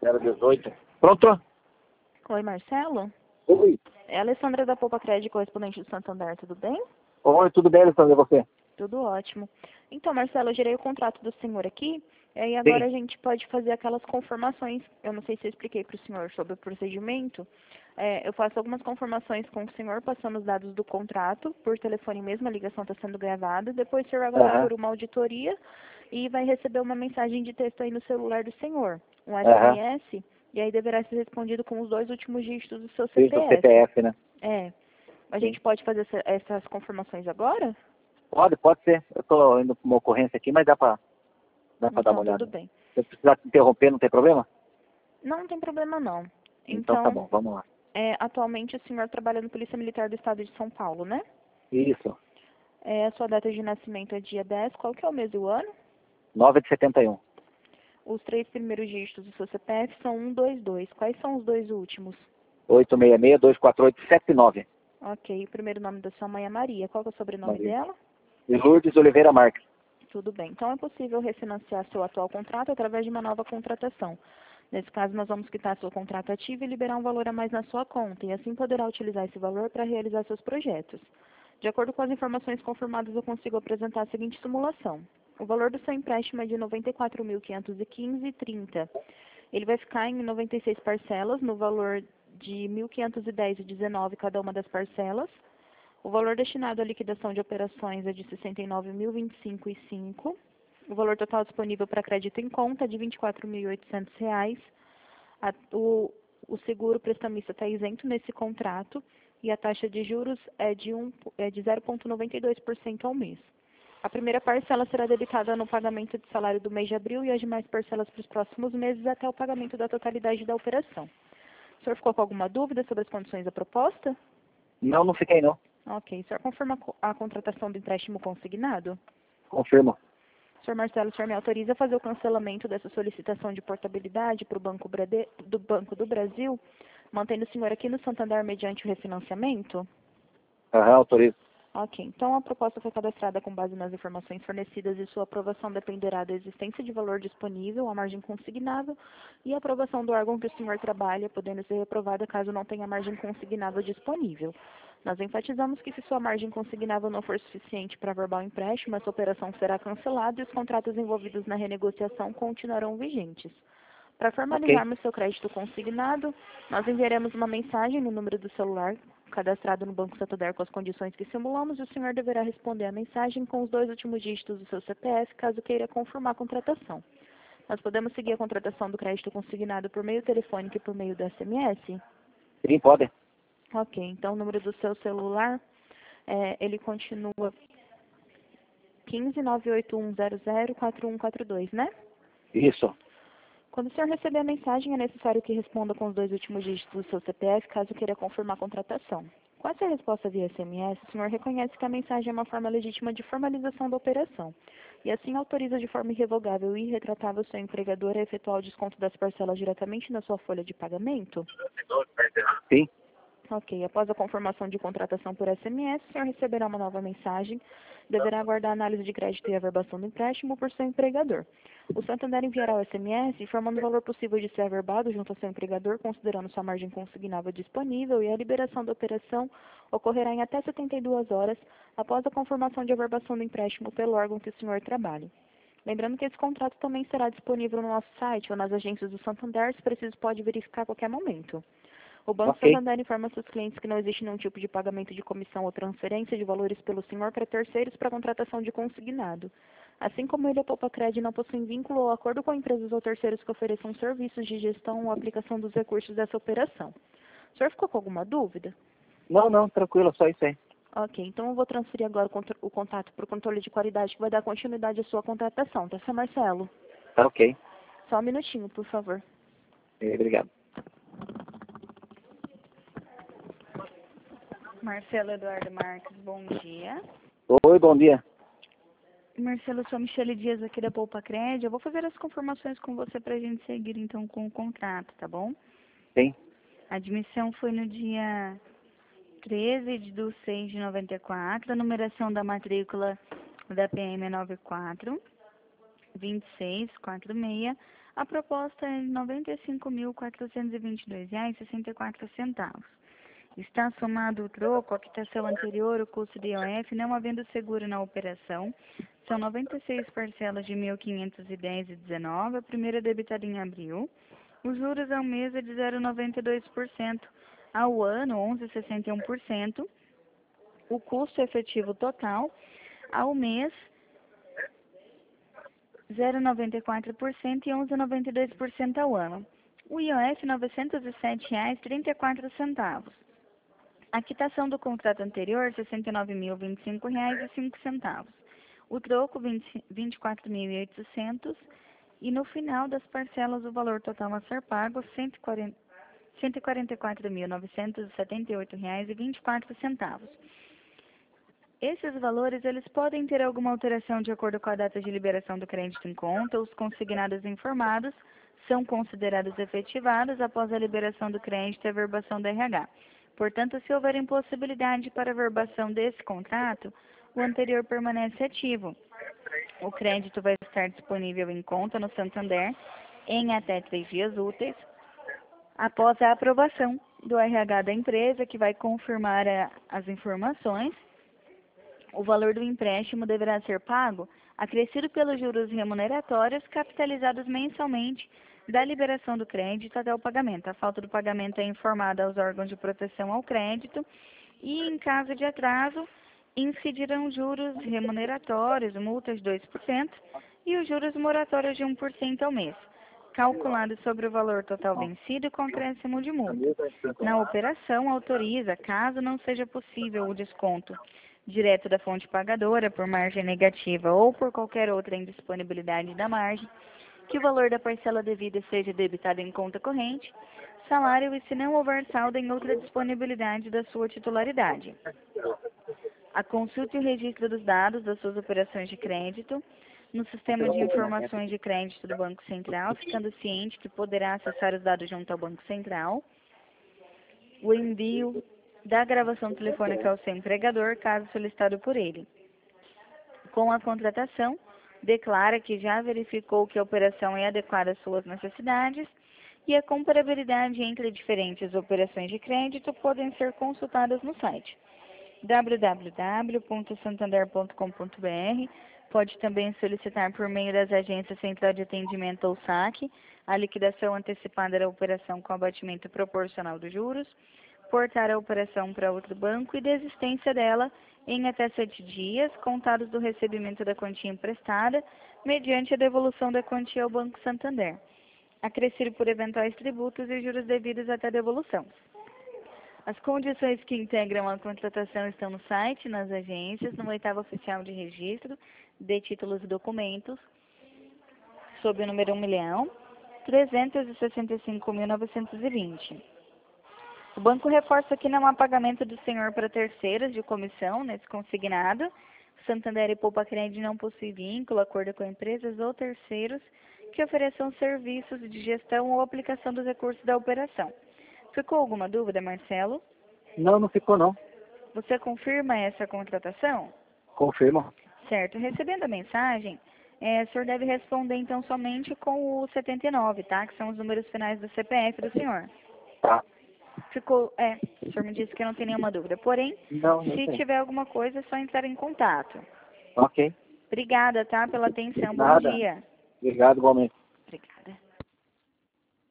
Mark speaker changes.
Speaker 1: 018. Pronto?
Speaker 2: Oi, Marcelo?
Speaker 1: Oi.
Speaker 2: É a Alessandra da Poupa Crédito, correspondente do Santander, tudo bem?
Speaker 1: Oi, tudo bem, Alessandra, e você?
Speaker 2: Tudo ótimo. Então, Marcelo, eu gerei o contrato do senhor aqui, e agora
Speaker 1: Sim.
Speaker 2: a gente pode fazer aquelas confirmações. Eu não sei se eu expliquei para o senhor sobre o procedimento. Eu faço algumas confirmações com o senhor, passando os dados do contrato, por telefone mesmo, a ligação está sendo gravada. Depois o senhor vai passar por uma auditoria e vai receber uma mensagem de texto aí no celular do senhor, um SMS, e aí deverá ser respondido com os 2 últimos dígitos do seu
Speaker 1: Isso,
Speaker 2: CPF.
Speaker 1: CPF, né?
Speaker 2: A
Speaker 1: Sim.
Speaker 2: gente pode fazer essas confirmações agora?
Speaker 1: Pode ser. Eu tô indo com uma ocorrência aqui, mas dá pra dar uma
Speaker 2: Então,
Speaker 1: olhada.
Speaker 2: tudo bem.
Speaker 1: Se eu precisar te interromper, não tem problema?
Speaker 2: Não tem problema não.
Speaker 1: Então tá
Speaker 2: Então,
Speaker 1: bom, vamos lá.
Speaker 2: atualmente o senhor trabalha no Polícia Militar do Estado de São Paulo, né?
Speaker 1: Isso.
Speaker 2: A sua data de nascimento é dia 10, qual que é o mês e o ano?
Speaker 1: 9 de 71.
Speaker 2: Os 3 primeiros dígitos do seu CPF são 122. Quais são os 2 últimos?
Speaker 1: 866-248-79.
Speaker 2: Ok, o primeiro nome da sua mãe é Maria. Qual que é o sobrenome
Speaker 1: Maria.
Speaker 2: dela?
Speaker 1: E Lourdes Oliveira Marques.
Speaker 2: Tudo bem. Então é possível refinanciar seu atual contrato através de uma nova contratação. Nesse caso, nós vamos quitar seu contrato ativo e liberar um valor a mais na sua conta, e assim poderá utilizar esse valor para realizar seus projetos. De acordo com as informações confirmadas, eu consigo apresentar a seguinte simulação. O valor do seu empréstimo é de R$ 94.515,30. Ele vai ficar em 96 parcelas, no valor de R$ 1.510,19 cada uma das parcelas. O valor destinado à liquidação de operações é de R$ 69.025,05. O valor total disponível para crédito em conta é de R$ 24.800. O seguro prestamista está isento nesse contrato e a taxa de juros é de 0,92% ao mês. A primeira parcela será debitada no pagamento de salário do mês de abril e as demais parcelas para os próximos meses até o pagamento da totalidade da operação. O senhor ficou com alguma dúvida sobre as condições da proposta?
Speaker 1: Não fiquei não.
Speaker 2: Ok. O senhor confirma a contratação do empréstimo consignado?
Speaker 1: Confirmo.
Speaker 2: Senhor Marcelo, o senhor me autoriza a fazer o cancelamento dessa solicitação de portabilidade para o Banco do Brasil, mantendo o senhor aqui no Santander mediante o refinanciamento?
Speaker 1: Autorizo.
Speaker 2: Ok, então a proposta foi cadastrada com base nas informações fornecidas e sua aprovação dependerá da existência de valor disponível, a margem consignável e a aprovação do órgão que o senhor trabalha, podendo ser reprovada caso não tenha margem consignável disponível. Nós enfatizamos que se sua margem consignável não for suficiente para verbal empréstimo, essa operação será cancelada e os contratos envolvidos na renegociação continuarão vigentes. Para formalizarmos seu crédito consignado, nós enviaremos uma mensagem no número do celular cadastrado no Banco Santander com as condições que simulamos e o senhor deverá responder a mensagem com os 2 últimos dígitos do seu CPF, caso queira confirmar a contratação. Nós podemos seguir a contratação do crédito consignado por meio telefônico e por meio do SMS?
Speaker 1: Sim, pode.
Speaker 2: Ok, então o número do seu celular, ele continua 15981004142, né?
Speaker 1: Isso.
Speaker 2: Quando o senhor receber a mensagem, é necessário que responda com os 2 últimos dígitos do seu CPF, caso queira confirmar a contratação. Com essa resposta via SMS, o senhor reconhece que a mensagem é uma forma legítima de formalização da operação, e assim autoriza de forma irrevogável e irretratável o seu empregador a efetuar o desconto das parcelas diretamente na sua folha de pagamento?
Speaker 1: Sim.
Speaker 2: Ok, após a confirmação de contratação por SMS, o senhor receberá uma nova mensagem. Deverá aguardar a análise de crédito e averbação do empréstimo por seu empregador. O Santander enviará o SMS informando o valor possível de ser averbado junto ao seu empregador, considerando sua margem consignável disponível, e a liberação da operação ocorrerá em até 72 horas após a confirmação de averbação do empréstimo pelo órgão que o senhor trabalhe. Lembrando que esse contrato também será disponível no nosso site ou nas agências do Santander, se preciso pode verificar a qualquer momento. O Banco Santander informa seus clientes que não existe nenhum tipo de pagamento de comissão ou transferência de valores pelo senhor para terceiros para contratação de consignado. Assim como ele, a Poupa Crédito não possui vínculo ou acordo com empresas ou terceiros que ofereçam serviços de gestão ou aplicação dos recursos dessa operação. O senhor ficou com alguma dúvida?
Speaker 1: Não, tranquilo, só isso aí.
Speaker 2: Ok, então eu vou transferir agora o contato para o controle de qualidade que vai dar continuidade à sua contratação, tá, seu Marcelo?
Speaker 1: Tá ok.
Speaker 2: Só um minutinho, por favor.
Speaker 1: Obrigado.
Speaker 3: Marcelo Eduardo Marques, bom dia.
Speaker 1: Oi, bom dia.
Speaker 3: Marcelo, sou a Michele Dias aqui da Poupa Crédito. Eu vou fazer as confirmações com você para a gente seguir então com o contrato, tá bom?
Speaker 1: Sim.
Speaker 3: A admissão foi no dia 13/6 de 94, a numeração da matrícula da PM é 94 2646. A proposta é de R$ 95.422,64. Está somado o troco, a quitação anterior, o custo de IOF, não havendo seguro na operação. São 96 parcelas de R$ 1.510,19, a primeira debitada em abril. Os juros ao mês é de 0,92%, ao ano 11,61%. O custo efetivo total ao mês 0,94% e 11,92% ao ano. O IOF R$ 907,34. A quitação do contrato anterior R$ 69.025,05. O troco R$ 24.800 e no final das parcelas o valor total a ser pago R$ 144.978,24. Esses valores, eles podem ter alguma alteração de acordo com a data de liberação do crédito em conta. Os consignados informados são considerados efetivados após a liberação do crédito e a verbação do RH. Portanto, se houver impossibilidade para a verbação desse contrato, o anterior permanece ativo. O crédito vai estar disponível em conta no Santander em até 3 dias úteis, após a aprovação do RH da empresa, que vai confirmar as informações. O valor do empréstimo deverá ser pago acrescido pelos juros remuneratórios capitalizados mensalmente da liberação do crédito até o pagamento. A falta do pagamento é informada aos órgãos de proteção ao crédito e, em caso de atraso, incidirão juros remuneratórios, multas de 2% e os juros moratórios de 1% ao mês, calculado sobre o valor total vencido com acréscimo de multa. Na operação, autoriza, caso não seja possível o desconto direto da fonte pagadora por margem negativa ou por qualquer outra indisponibilidade da margem, que o valor da parcela devida seja debitado em conta corrente, salário e se não houver saldo em outra disponibilidade da sua titularidade. A consulta e o registro dos dados das suas operações de crédito no sistema de informações de crédito do Banco Central, ficando ciente que poderá acessar os dados junto ao Banco Central. O envio da gravação telefônica ao seu empregador, caso solicitado por ele. Com a contratação, declara que já verificou que a operação é adequada às suas necessidades e a comparabilidade entre diferentes operações de crédito podem ser consultadas no site www.santander.com.br. Pode também solicitar por meio das agências Central de Atendimento ou SAC a liquidação antecipada da operação com abatimento proporcional dos juros, portar a operação para outro banco e desistência dela em até 7 dias, contados do recebimento da quantia emprestada, mediante a devolução da quantia ao Banco Santander, acrescido por eventuais tributos e juros devidos até a devolução. As condições que integram a contratação estão no site, nas agências, no 8º oficial de registro de títulos e documentos, sob o número 1.365.920. O banco reforça que não há pagamento do senhor para terceiros de comissão nesse consignado. Santander e Poupa-Cred não possuem vínculo, acordo com empresas ou terceiros que ofereçam serviços de gestão ou aplicação dos recursos da operação. Ficou alguma dúvida, Marcelo?
Speaker 1: Não ficou não.
Speaker 3: Você confirma essa contratação?
Speaker 1: Confirmo.
Speaker 3: Certo. Recebendo a mensagem, o senhor deve responder então somente com o 79, tá? Que são os números finais do CPF do senhor.
Speaker 1: Tá.
Speaker 3: Ficou, o senhor me disse que não tem nenhuma dúvida. Porém,
Speaker 1: Não
Speaker 3: se
Speaker 1: tem.
Speaker 3: tiver alguma coisa, é só entrar em contato.
Speaker 1: Ok.
Speaker 3: Obrigada, tá? Pela atenção. Bom
Speaker 1: Nada.
Speaker 3: dia.
Speaker 1: Obrigado, igualmente.